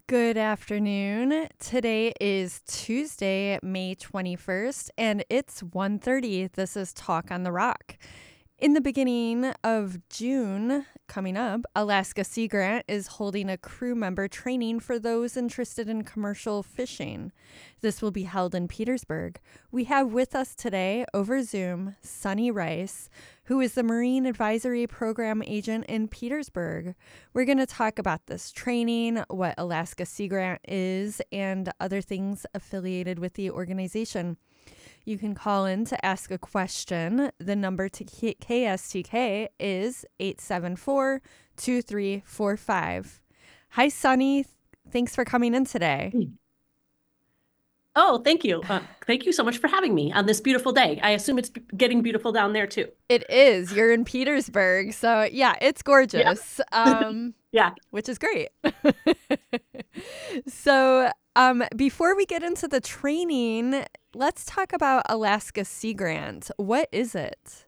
Good afternoon. Today is Tuesday, May 21st, and it's 1:30. This is Talk on the Rock. In the beginning of June, coming up, Alaska Sea Grant is holding a crew member training for those interested in commercial fishing. This will be held in Petersburg. We have with us today over Zoom Sunny Rice, who is the Marine Advisory Program Agent in Petersburg. We're going to talk about this training, what Alaska Sea Grant is, and other things affiliated with the organization. You can call in to ask a question. The number to KSTK is 874-2345. Hi, Sunny. Thanks for coming in today. Oh, thank you. Thank you so much for having me on this beautiful day. I assume it's getting beautiful down there too. It is. You're in Petersburg. So, yeah, it's gorgeous, Yeah. which is great. So, before we get into the training, let's talk about Alaska Sea Grant. What is it?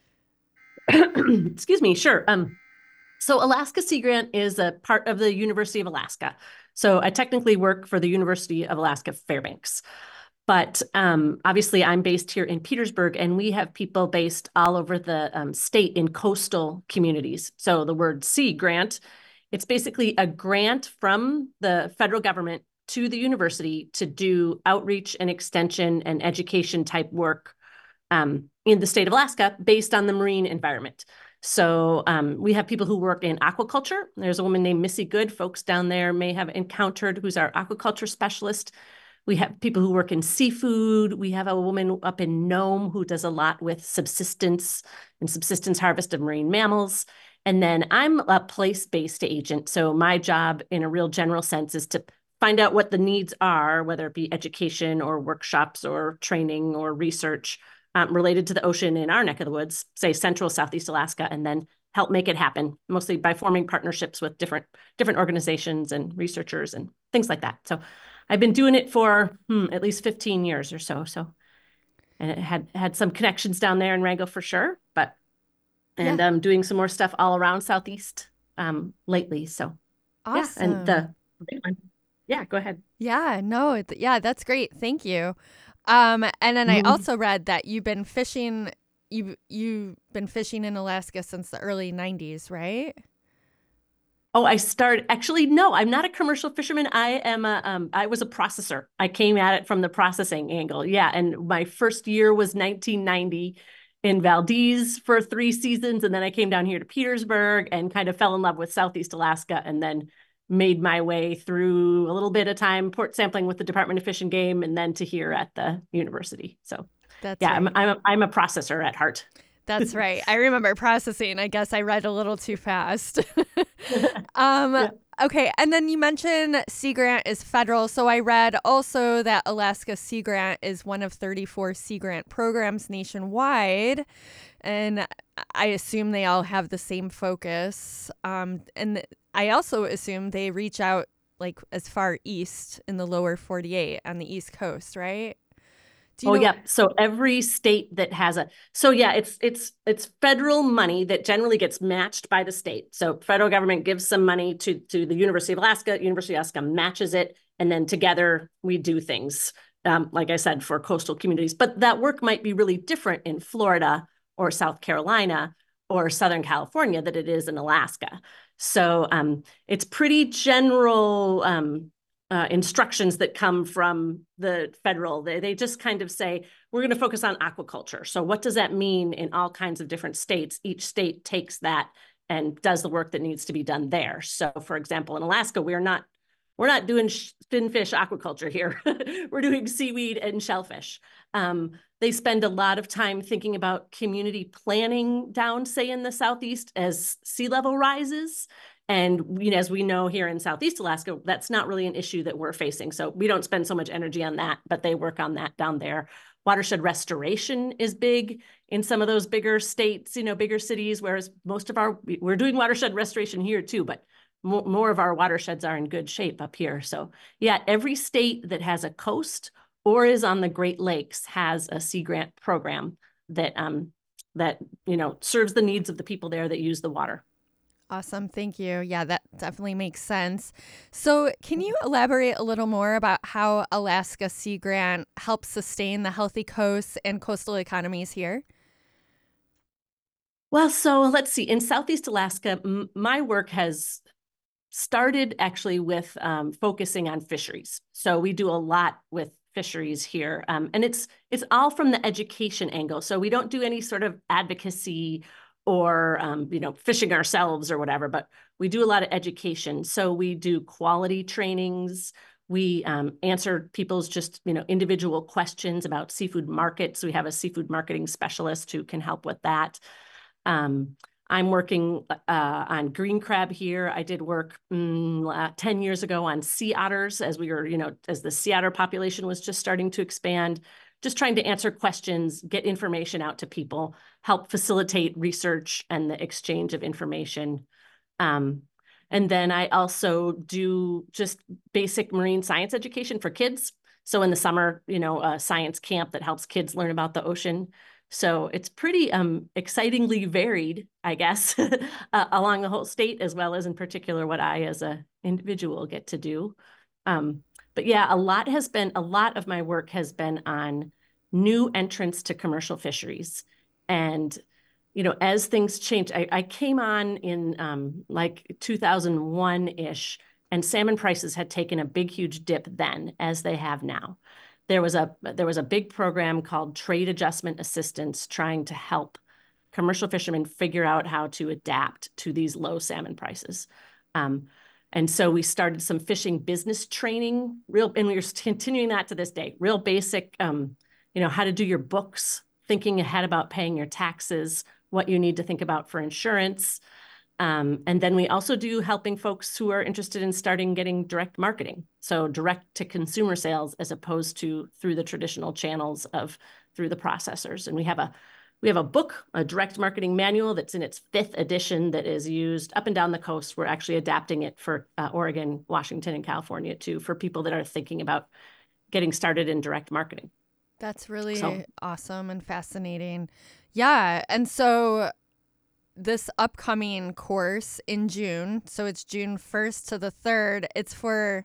Excuse me. Sure. So Alaska Sea Grant is a part of the University of Alaska. So I technically work for the University of Alaska Fairbanks. But obviously, I'm based here in Petersburg, and we have people based all over the state in coastal communities. So the word Sea Grant, it's basically a grant from the federal government to the university to do outreach and extension and education type work in the state of Alaska based on the marine environment. So we have people who work in aquaculture. There's a woman named Missy Good, folks down there may have encountered, who's our aquaculture specialist. We have people who work in seafood. We have a woman up in Nome who does a lot with subsistence and subsistence harvest of marine mammals. And then I'm a place-based agent. So my job in a real general sense is to find out what the needs are, whether it be education or workshops or training or research related to the ocean in our neck of the woods, say Central Southeast Alaska, and then help make it happen, mostly by forming partnerships with different organizations and researchers and things like that. So I've been doing it for at least 15 years or so. And it had some connections down there in Wrangell for sure, and I'm doing some more stuff all around Southeast lately. So Awesome. yeah, and the big one. Yeah, go ahead. Yeah, no, that's great. Thank you. And then I also read that you've been fishing in Alaska since the early 90s, right? Oh, no, I'm not a commercial fisherman. I was a processor. I came at it from the processing angle. Yeah. And my first year was 1990 in Valdez for 3 seasons. And then I came down here to Petersburg and kind of fell in love with Southeast Alaska and then made my way through a little bit of time port sampling with the Department of Fish and Game and then to here at the university. So right. I'm a processor at heart. That's right. I remember processing. I guess I read a little too fast. Yeah. Okay. And then you mentioned Sea Grant is federal. So I read also that Alaska Sea Grant is one of 34 Sea Grant programs nationwide. And I assume they all have the same focus. And I also assume they reach out like as far east in the lower 48 on the East Coast, right? Yeah. So every state that has it's federal money that generally gets matched by the state. So federal government gives some money to the University of Alaska. University of Alaska matches it, and then together we do things. Like I said, for coastal communities, but that work might be really different in Florida or South Carolina or Southern California than it is in Alaska. So it's pretty general instructions that come from the federal. They just kind of say, we're going to focus on aquaculture. So what does that mean in all kinds of different states? Each state takes that and does the work that needs to be done there. So for example, in Alaska, we're not doing finfish aquaculture here. We're doing seaweed and shellfish. They spend a lot of time thinking about community planning down, say, in the Southeast as sea level rises. And as we know here in Southeast Alaska, that's not really an issue that we're facing. So we don't spend so much energy on that, but they work on that down there. Watershed restoration is big in some of those bigger states, bigger cities, whereas we're doing watershed restoration here too, but more of our watersheds are in good shape up here. So yeah, every state that has a coast or is on the Great Lakes has a Sea Grant program that serves the needs of the people there that use the water. Awesome. Thank you. Yeah, that definitely makes sense. So, can you elaborate a little more about how Alaska Sea Grant helps sustain the healthy coasts and coastal economies here? Well, so let's see. In Southeast Alaska, my work has started actually with focusing on fisheries. So we do a lot with fisheries here, and it's all from the education angle. So we don't do any sort of advocacy or fishing ourselves or whatever, but we do a lot of education. So we do quality trainings. We answer people's just individual questions about seafood markets. We have a seafood marketing specialist who can help with that. Um, I'm working on green crab here. I did work 10 years ago on sea otters as we were, as the sea otter population was just starting to expand, just trying to answer questions, get information out to people, help facilitate research and the exchange of information. And then I also do just basic marine science education for kids. So in the summer, a science camp that helps kids learn about the ocean. So it's pretty excitingly varied, I guess, along the whole state, as well as in particular what I as an individual get to do. But yeah, a lot of my work has been on new entrants to commercial fisheries. And, as things change, I came on in like 2001-ish, and salmon prices had taken a big, huge dip then, as they have now. There was a big program called Trade Adjustment Assistance trying to help commercial fishermen figure out how to adapt to these low salmon prices. And so we started some fishing business training, and we're continuing that to this day, real basic, how to do your books, thinking ahead about paying your taxes, what you need to think about for insurance. And then we also do helping folks who are interested in getting direct marketing. So direct to consumer sales as opposed to through the traditional channels through the processors. And we have a book, a direct marketing manual that's in its 5th edition that is used up and down the coast. We're actually adapting it for Oregon, Washington, and California too, for people that are thinking about getting started in direct marketing. That's really awesome and fascinating. Yeah. And so this upcoming course in June, so it's June 1st to the 3rd, it's for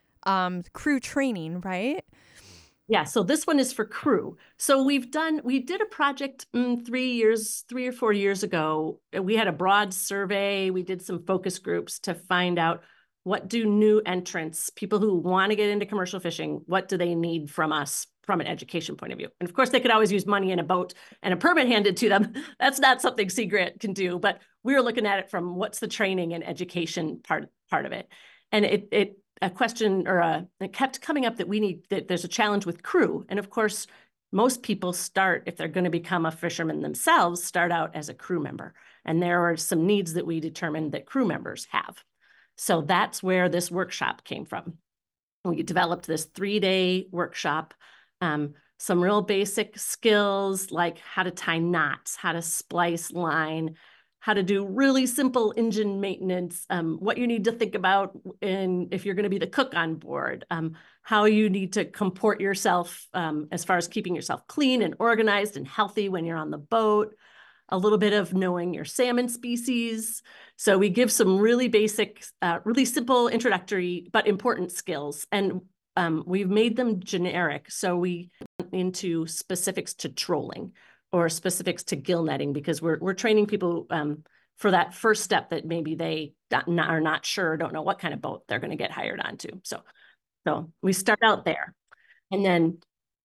crew training, right? Yeah, so this one is for crew. So we did a project 3 or 4 years ago. We had a broad survey. We did some focus groups to find out what do new entrants, people who want to get into commercial fishing, what do they need from us from an education point of view? And of course, they could always use money in a boat and a permit handed to them. That's not something Sea Grant can do, but we were looking at it from what's the training and education part of it. And a question it kept coming up that there's a challenge with crew. And of course, most people start, if they're going to become a fisherman themselves, start out as a crew member. And there are some needs that we determined that crew members have. So that's where this workshop came from. We developed this 3-day workshop, some real basic skills like how to tie knots, how to splice line, how to do really simple engine maintenance, what you need to think about if you're going to be the cook on board, how you need to comport yourself as far as keeping yourself clean and organized and healthy when you're on the boat, a little bit of knowing your salmon species. So we give some really basic, really simple introductory, but important skills. And we've made them generic. So we went into specifics to trolling or specifics to gill netting, because we're training people for that first step that maybe they are not sure, don't know what kind of boat they're going to get hired onto. So we start out there. And then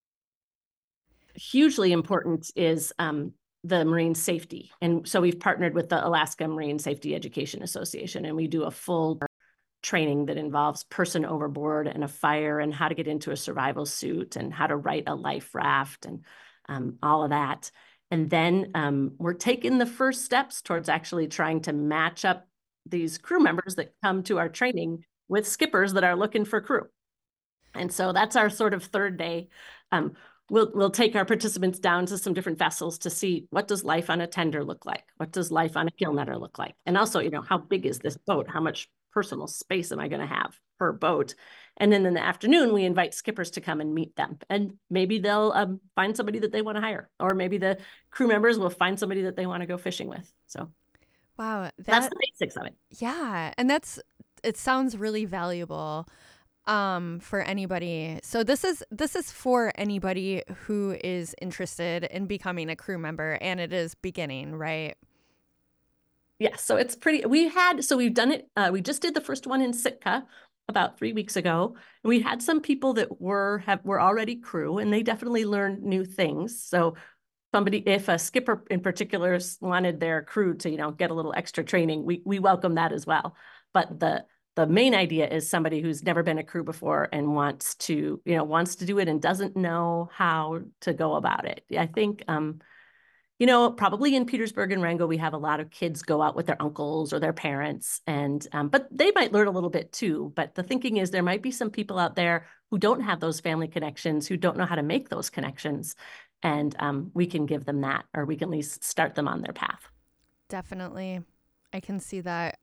hugely important is the marine safety. And so we've partnered with the Alaska Marine Safety Education Association, and we do a full training that involves person overboard and a fire and how to get into a survival suit and how to right a life raft and all of that. And then we're taking the first steps towards actually trying to match up these crew members that come to our training with skippers that are looking for crew. And so that's our sort of 3rd day. We'll take our participants down to some different vessels to see what does life on a tender look like? What does life on a gill netter look like? And also, how big is this boat? How much personal space am I going to have per boat? And then in the afternoon, we invite skippers to come and meet them. And maybe they'll find somebody that they want to hire, or maybe the crew members will find somebody that they want to go fishing with. So. Wow, That's that the basics of it. yeah, and it sounds really valuable for anybody. So this is for anybody who is interested in becoming a crew member, and it is beginning, right? Yeah, so it's pretty, we've done it, we just did the first one in Sitka about 3 weeks ago. And we had some people that were already crew, and they definitely learned new things. So if a skipper in particular wanted their crew to, get a little extra training, we welcome that as well. But the main idea is somebody who's never been a crew before and wants to do it and doesn't know how to go about it. I think, probably in Petersburg and Wrangell, we have a lot of kids go out with their uncles or their parents, and but they might learn a little bit too. But the thinking is there might be some people out there who don't have those family connections, who don't know how to make those connections, and we can give them that, or we can at least start them on their path. Definitely. I can see that.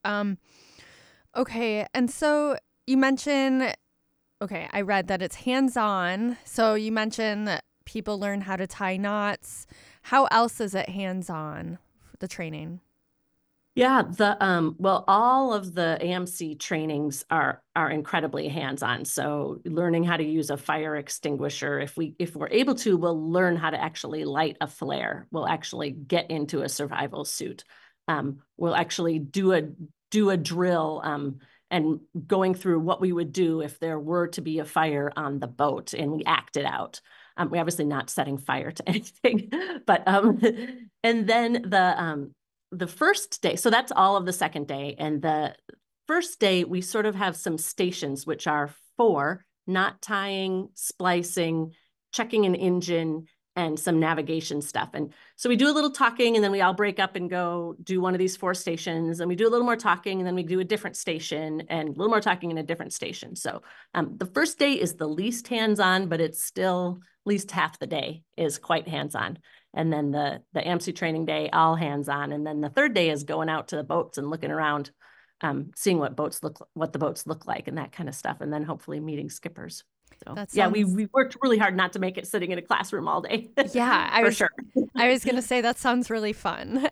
Okay, and so you mentioned, okay, I read that it's hands-on. So you mentioned that people learn how to tie knots. How else is it hands-on for the training? Yeah, all of the AMC trainings are incredibly hands-on. So learning how to use a fire extinguisher, if we're able to, we'll learn how to actually light a flare. We'll actually get into a survival suit. We'll actually do a drill, and going through what we would do if there were to be a fire on the boat, and we act it out. We're obviously not setting fire to anything, but and then the first day, so that's all of the second day. And the first day, we sort of have some stations, which are for knot tying, splicing, checking an engine, and some navigation stuff. And so we do a little talking, and then we all break up and go do one of these 4 stations. And we do a little more talking, and then we do a different station, and a little more talking in a different station. So the first day is the least hands-on, but it's still at least half the day is quite hands-on. And then the AMC training day, all hands on. And then the third day is going out to the boats and looking around, seeing what the boats look like and that kind of stuff. And then hopefully meeting skippers. So That yeah, sounds, we worked really hard not to make it sitting in a classroom all day. yeah, For sure. I was gonna say that sounds really fun.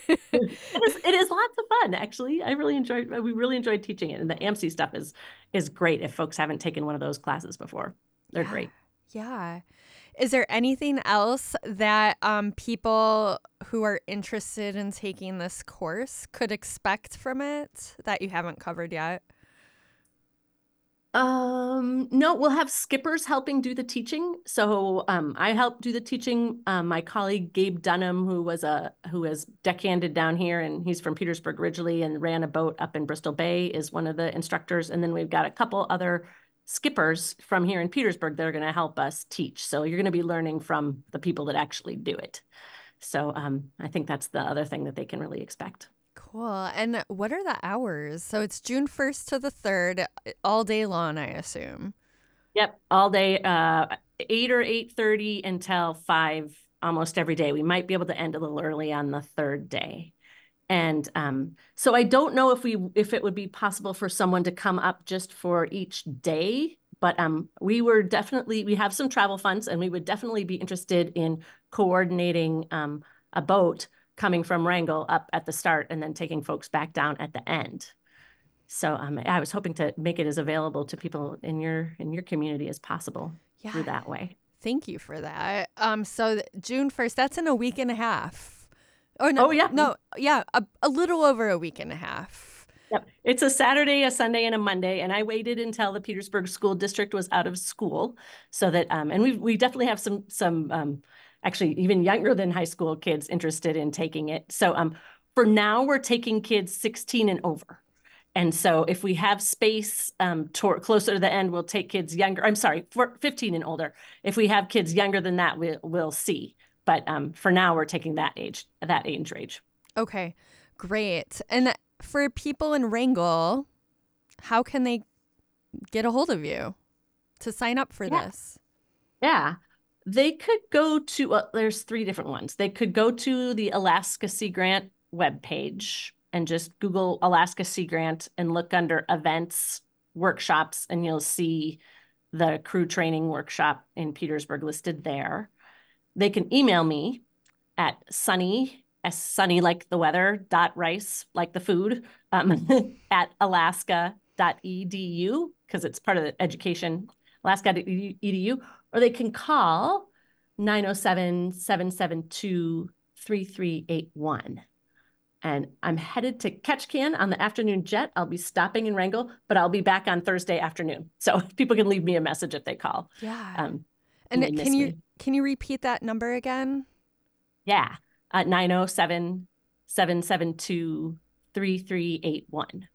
It is lots of fun, actually. We really enjoyed teaching it. And the AMC stuff is great if folks haven't taken one of those classes before. They're Yeah. great. Yeah. Is there anything else that people who are interested in taking this course could expect from it that you haven't covered yet? No, we'll have skippers helping do the teaching. So I help do the teaching. My colleague Gabe Dunham, who has deckhanded down here, and he's from Petersburg originally and ran a boat up in Bristol Bay, is one of the instructors. And then we've got a couple other skippers from here in Petersburg that are going to help us teach. So you're going to be learning from the people that actually do it. So I think that's the other thing that they can really expect. Cool. And what are the hours? So it's June 1st to the 3rd, all day long, I assume. Yep, all day, 8 or 8:30 until 5 almost every day. We might be able to end a little early on the third day. And so I don't know if it would be possible for someone to come up just for each day, but we have some travel funds, and we would definitely be interested in coordinating a boat coming from Wrangell up at the start and then taking folks back down at the end. So I was hoping to make it as available to people in your community as possible through Yeah. that way. Thank you for that. So June 1st, that's in a week and a half. Oh, no. Oh, yeah. No, yeah, a little over a week and a half. Yep. It's a Saturday, a Sunday, and a Monday. And I waited until the Petersburg School District was out of school so that, and we definitely have some actually even younger than high school kids interested in taking it. So for now, we're taking kids 16 and over. And so if we have space closer to the end, we'll take kids younger. I'm sorry, for 15 and older. If we have kids younger than that, we'll see. But for now, we're taking that age range. Okay, great. And for people in Wrangell, how can they get a hold of you to sign up for this? Yeah. They could go to, well, there's 3 different ones. They could go to the Alaska Sea Grant webpage and just Google Alaska Sea Grant and look under events, workshops, and you'll see the crew training workshop in Petersburg listed there. They can email me at sunny like the weather .rice like the food at alaska.edu because it's part of the education, alaska.edu, or they can call 907-772-3381. And I'm headed to Ketchikan on the afternoon jet. I'll be stopping in Wrangell, but I'll be back on Thursday afternoon. So people can leave me a message if they call. Yeah. And And can you repeat that number again? Yeah. 907-772-3381.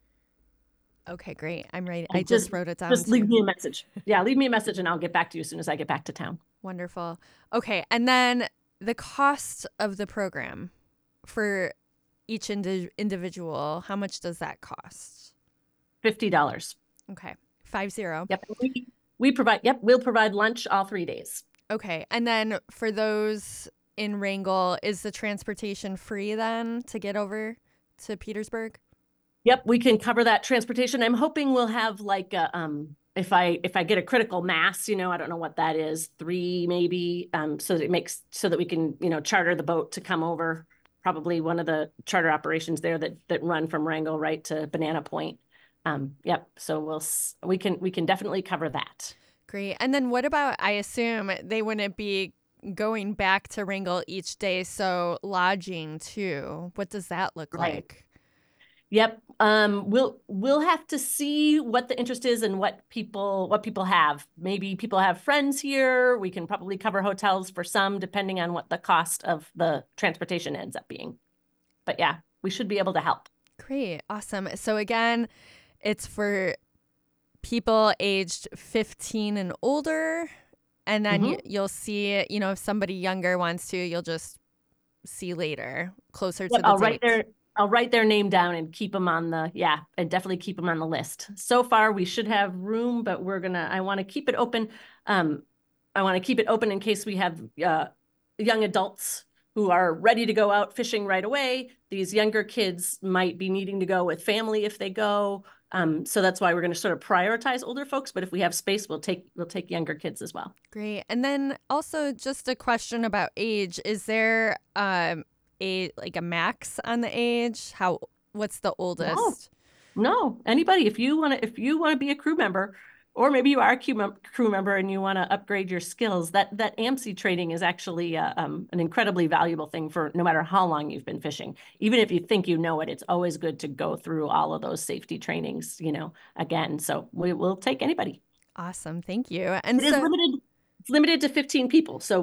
Okay, great. I'm ready. And I just wrote it down. Just leave me a message. Yeah, leave me a message and I'll get back to you as soon as I get back to town. Wonderful. Okay, and then the cost of the program for each individual, how much does that cost? $50. Okay, 50. Yep. We'll provide lunch all 3 days. Okay, and then for those in Wrangell, is the transportation free then to get over to Petersburg? Yep, we can cover that transportation. I'm hoping we'll have like a if I get a critical mass, I don't know what that is, 3 maybe, so that we can, charter the boat to come over. Probably one of the charter operations there that run from Wrangell right to Banana Point. Yep. So we can definitely cover that. Great. And then what about, I assume they wouldn't be going back to Wrangell each day, so lodging too. What does that look like? Yep. We'll have to see what the interest is and what people have. Maybe people have friends here. We can probably cover hotels for some, depending on what the cost of the transportation ends up being. But yeah, we should be able to help. Great. Awesome. So again, it's for people aged 15 and older. And then you'll see, if somebody younger wants to, you'll just see later, closer to the date. I'll write their name down and keep them on and definitely keep them on the list. So far, we should have room, but I want to keep it open. I want to keep it open in case we have young adults who are ready to go out fishing right away. These younger kids might be needing to go with family if they go. So that's why we're going to sort of prioritize older folks. But if we have space, we'll take younger kids as well. Great. And then also just a question about age. Is there a max on the age? What's the oldest? No. Anybody, if you want to be a crew member, or maybe you are a crew member and you want to upgrade your skills, that AMSI training is actually an incredibly valuable thing for no matter how long you've been fishing. Even if you think you know it, it's always good to go through all of those safety trainings, again. So we will take anybody. Awesome. Thank you. And it's limited to 15 people. So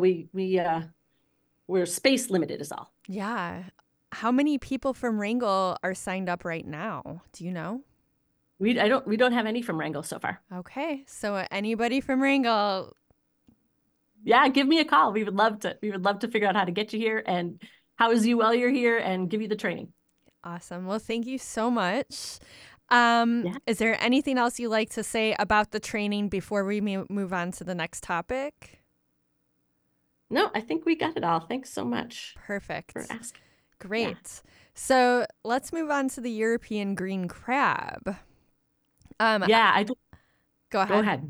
we're space limited is all. Yeah. How many people from Wrangell are signed up right now? Do you know? We don't have any from Wrangell so far. Okay. So anybody from Wrangell. Yeah, give me a call. We would love to figure out how to get you here and house you while you're here and give you the training. Awesome. Well, thank you so much. Is there anything else you'd like to say about the training before we move on to the next topic? No, I think we got it all. Thanks so much. Perfect. For asking. Great. Yeah. So let's move on to the European green crab. Go ahead.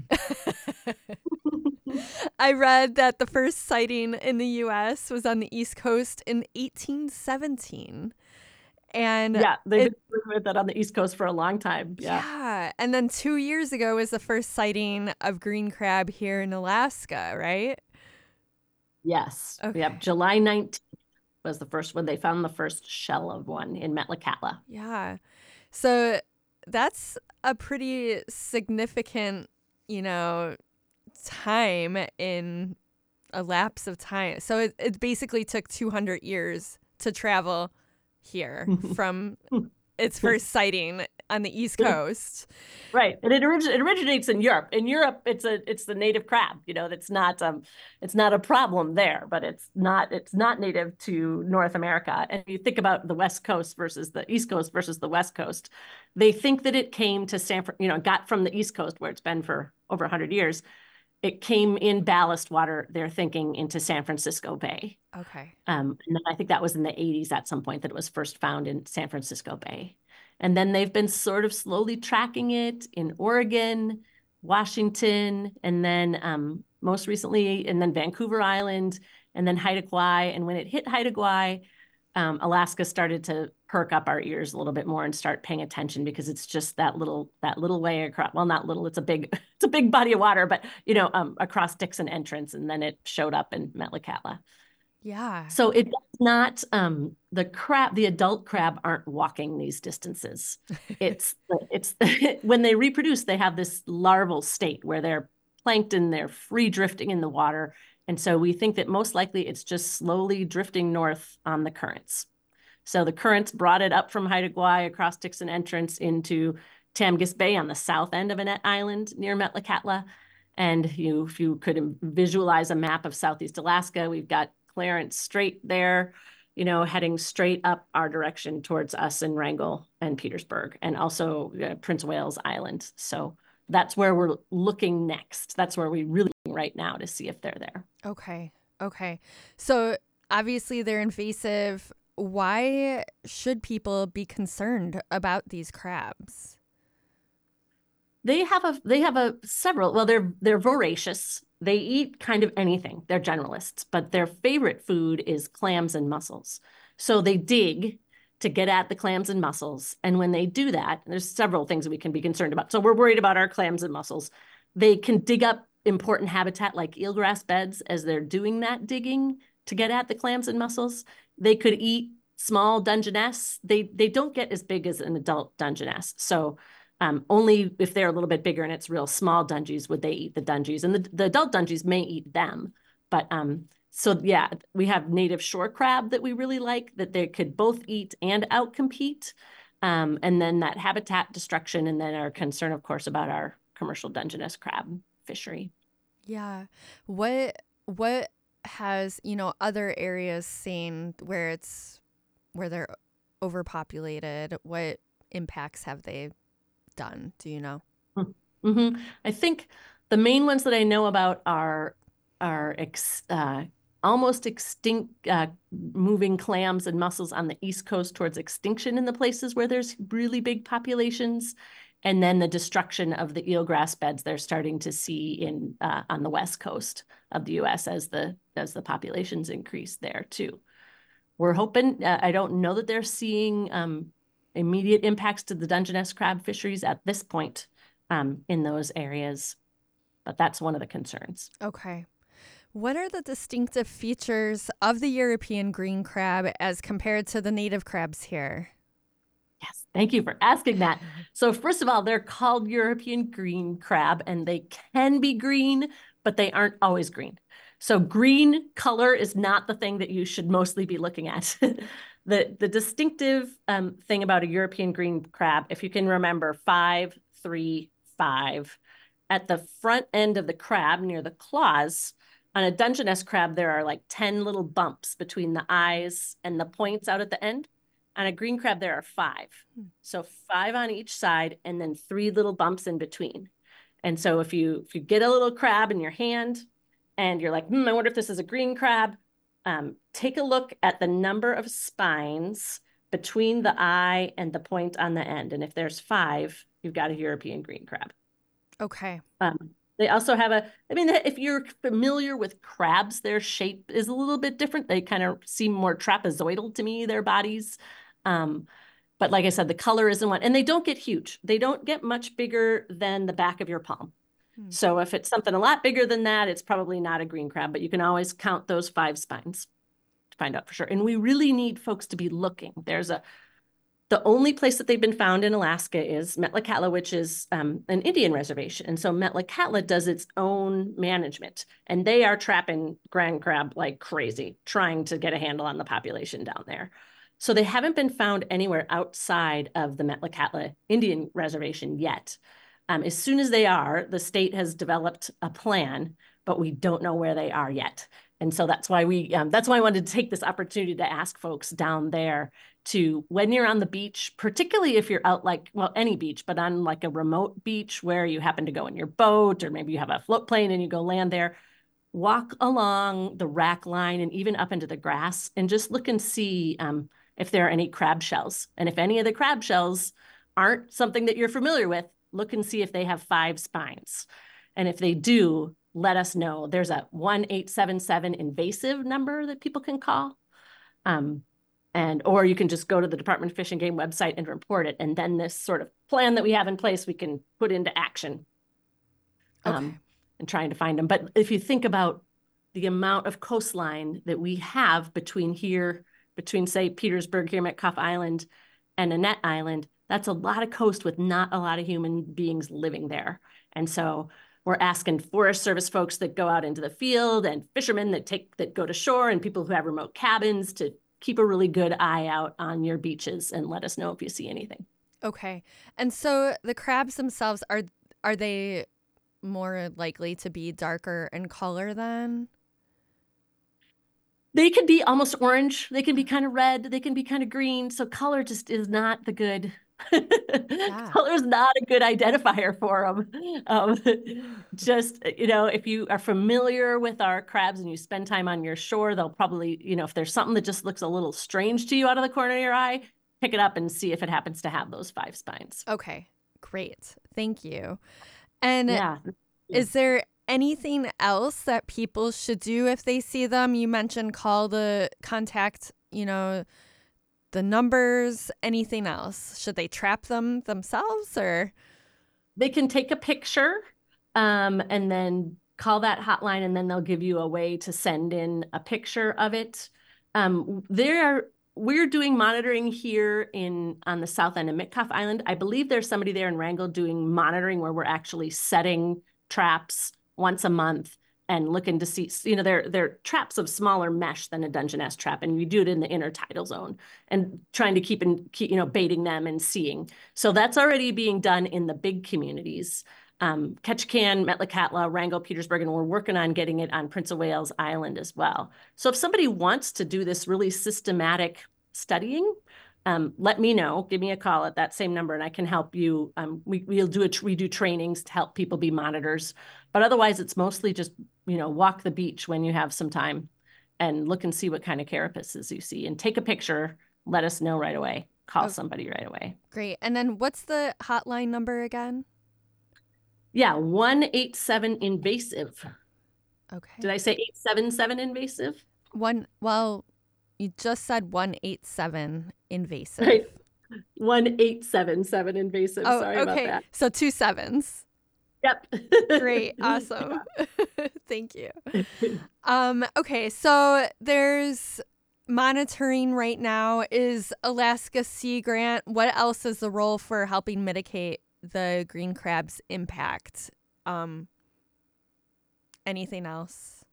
I read that the first sighting in the U.S. was on the East Coast in 1817. And they've been with that on the East Coast for a long time. Yeah. And then 2 years ago was the first sighting of green crab here in Alaska, right? Yes. Okay. Yep. July 19th was the first when they found the first shell of one in Metlakatla. Yeah. So that's a pretty significant, time in a lapse of time. So it basically took 200 years to travel here from its first sighting on the East Coast. Right. And it originates in Europe. In Europe, it's the native crab. That's not a problem there, but it's not native to North America. And you think about the West Coast versus the East Coast versus the West Coast, they think that it came to got from the East Coast where it's been for over 100 years. It came in ballast water, they're thinking, into San Francisco Bay. Okay. And then I think that was in the 80s at some point that it was first found in San Francisco Bay. And then they've been sort of slowly tracking it in Oregon, Washington, and then most recently, and then Vancouver Island, and then Haida Gwaii. And when it hit Haida Gwaii, Alaska started to perk up our ears a little bit more and start paying attention, because it's just that little way across. Well, not little. It's a big it's a big body of water, but across Dixon Entrance, and then it showed up in Metlakatla. Yeah. So it does not, the adult crab aren't walking these distances. It's when they reproduce, they have this larval state where they're plankton, they're free drifting in the water. And so we think that most likely it's just slowly drifting north on the currents. So the currents brought it up from Haida Gwaii across Dixon Entrance into Tamgis Bay on the south end of Annette Island near Metlakatla. And if you could visualize a map of Southeast Alaska, we've got Clarence Strait there, heading straight up our direction towards us in Wrangell and Petersburg, and also Prince of Wales Island. So that's where we're looking next. That's where we're really looking right now to see if they're there. Okay. Okay. So obviously they're invasive. Why should people be concerned about these crabs? They have several. Well, they're voracious. They eat kind of anything. They're generalists, but their favorite food is clams and mussels. So they dig to get at the clams and mussels. And when they do that, there's several things that we can be concerned about. So we're worried about our clams and mussels. They can dig up important habitat like eelgrass beds as they're doing that digging to get at the clams and mussels. They could eat small Dungeness. They don't get as big as an adult Dungeness. So only if they're a little bit bigger and it's real small Dungies would they eat the Dungies. And the adult Dungies may eat them. But so yeah, we have native shore crab that we really like, that they could both eat and outcompete. And then that habitat destruction, and then our concern, of course, about our commercial Dungeness crab fishery. Yeah. What has, other areas seen where they're overpopulated? What impacts have they done? Do you know? Mm-hmm. I think the main ones that I know about are almost extinct moving clams and mussels on the East Coast towards extinction in the places where there's really big populations, and then the destruction of the eelgrass beds they're starting to see on the West Coast of the U.S. as the populations increase there too. We're hoping. I don't know that they're seeing immediate impacts to the Dungeness crab fisheries at this point in those areas, but that's one of the concerns. Okay. What are the distinctive features of the European green crab as compared to the native crabs here? Yes, thank you for asking that. So first of all, they're called European green crab, and they can be green, but they aren't always green. So green color is not the thing that you should mostly be looking at. The distinctive thing about a European green crab, if you can remember 5, 3, 5, at the front end of the crab near the claws, on a Dungeness crab, there are like 10 little bumps between the eyes and the points out at the end. On a green crab, there are 5. So 5 on each side, and then 3 little bumps in between. And so if you get a little crab in your hand and you're like, I wonder if this is a green crab, take a look at the number of spines between the eye and the point on the end. And if there's 5, you've got a European green crab. Okay. They also have if you're familiar with crabs, their shape is a little bit different. They kind of seem more trapezoidal to me, their bodies. But like I said, the color isn't one, and they don't get huge. They don't get much bigger than the back of your palm. So if it's something a lot bigger than that, it's probably not a green crab, but you can always count those 5 spines to find out for sure. And we really need folks to be looking. The only place that they've been found in Alaska is Metlakatla, which is an Indian reservation. And so Metlakatla does its own management, and they are trapping grand crab like crazy, trying to get a handle on the population down there. So they haven't been found anywhere outside of the Metlakatla Indian reservation yet. As soon as they are, the state has developed a plan, but we don't know where they are yet. And so that's why I wanted to take this opportunity to ask folks down there to, when you're on the beach, particularly if you're out any beach, but on like a remote beach where you happen to go in your boat, or maybe you have a float plane and you go land there, walk along the rack line and even up into the grass and just look and see if there are any crab shells. And if any of the crab shells aren't something that you're familiar with, look and see if they have 5 spines. And if they do, let us know. There's a 1-877 invasive number that people can call. or you can just go to the Department of Fish and Game website and report it. And then this sort of plan that we have in place, we can put into action Okay. and trying to find them. But if you think about the amount of coastline that we have between say Petersburg here, Metcalf Island, and Annette Island, that's a lot of coast with not a lot of human beings living there. And so we're asking Forest Service folks that go out into the field and fishermen that go to shore and people who have remote cabins to keep a really good eye out on your beaches and let us know if you see anything. Okay. And so the crabs themselves, are they more likely to be darker in color then? They could be almost orange. They can be kind of red. They can be kind of green. So color just is not the good. Yeah. Color is not a good identifier for them. Just, if you are familiar with our crabs and you spend time on your shore, they'll probably, if there's something that just looks a little strange to you out of the corner of your eye, pick it up and see if it happens to have those 5 spines. Okay. Great. Thank you. And Yeah. is there anything else that people should do if they see them? You mentioned call the contact, the numbers, anything else? Should they trap them themselves or? They can take a picture and then call that hotline, and then they'll give you a way to send in a picture of it. We're doing monitoring here on the south end of Metcalf Island. I believe there's somebody there in Wrangell doing monitoring where we're actually setting traps once a month and looking to see, they're traps of smaller mesh than a Dungeness trap. And we do it in the intertidal zone and trying to keep baiting them and seeing. So that's already being done in the big communities. Ketchikan, Metlakatla, Wrangell, Petersburg, and we're working on getting it on Prince of Wales Island as well. So if somebody wants to do this really systematic studying, let me know. Give me a call at that same number and I can help you. We do trainings to help people be monitors, but otherwise it's mostly just, walk the beach when you have some time and look and see what kind of carapaces you see and take a picture. Let us know right away. Call somebody right away. Great. And then what's the hotline number again? Yeah, 187 invasive. Okay. Did I say 877 invasive? Well, you just said 187 invasive. Right. 1877 invasive. Oh, sorry okay. about that. So 2 sevens. Yep. Great. Awesome. Thank you. Okay. So there's monitoring right now. Is Alaska Sea Grant, what else is the role for helping mitigate the green crab's impact? Anything else?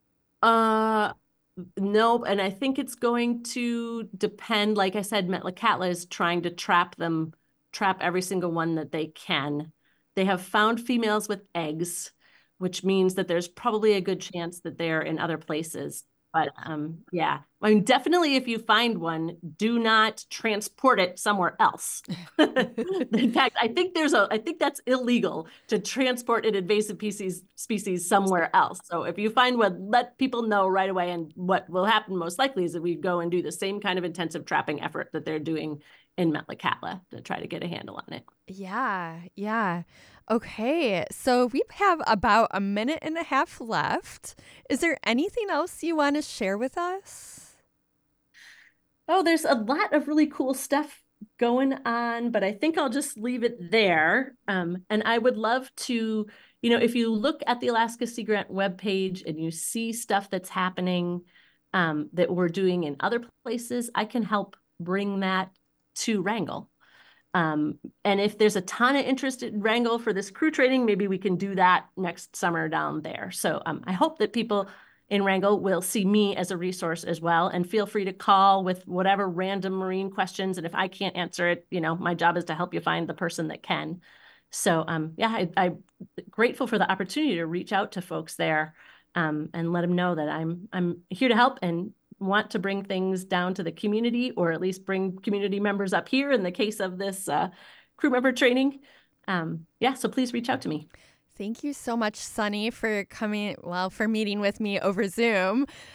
Nope. And I think it's going to depend. Like I said, Metlakatla is trying to trap every single one that they can. They have found females with eggs, which means that there's probably a good chance that they're in other places. But yeah, I mean, definitely if you find one, do not transport it somewhere else. In fact, I think that's illegal to transport an invasive species somewhere else. So if you find one, let people know right away. And what will happen most likely is that we go and do the same kind of intensive trapping effort that they're doing in Metlakatla to try to get a handle on it. Yeah, yeah. Okay, so we have about a minute and a half left. Is there anything else you want to share with us? Oh, there's a lot of really cool stuff going on, but I think I'll just leave it there. And I would love to, if you look at the Alaska Sea Grant webpage and you see stuff that's happening that we're doing in other places, I can help bring that to Wrangell. And if there's a ton of interest in Wrangell for this crew training, maybe we can do that next summer down there. So I hope that people in Wrangell will see me as a resource as well, and feel free to call with whatever random marine questions. And if I can't answer it, my job is to help you find the person that can. So yeah, I'm grateful for the opportunity to reach out to folks there and let them know that I'm here to help and want to bring things down to the community, or at least bring community members up here in the case of this crew member training. Yeah, so please reach out to me. Thank you so much, Sunny, for for meeting with me over Zoom.